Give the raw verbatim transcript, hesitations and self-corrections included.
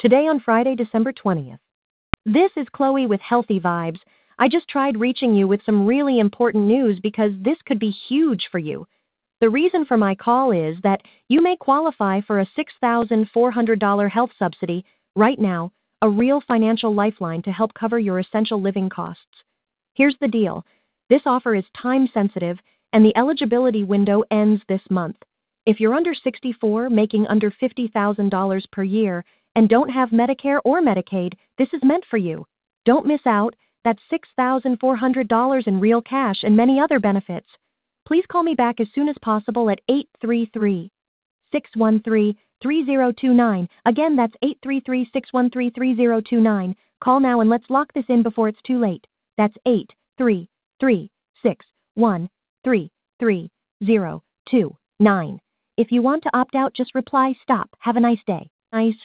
Today on Friday, December twentieth. This is Chloe with Healthy Vibes. I just tried reaching you with some really important news because this could be huge for you. The reason for my call is that you may qualify for a six thousand four hundred dollars health subsidy right now, a real financial lifeline to help cover your essential living costs. Here's the deal. This offer is time sensitive and the eligibility window ends this month. If you're under sixty-four, making under fifty thousand dollars per year, and don't have Medicare or Medicaid, this is meant for you. Don't miss out. That's six thousand four hundred dollars in real cash and many other benefits. Please call me back as soon as possible at eight three three, six one three, three zero two nine. Again, that's eight three three, six one three, three zero two nine. Call now and let's lock this in before it's too late. That's eight three three, six one three, three zero two nine. If you want to opt out, just reply stop. Have a nice day. Nice.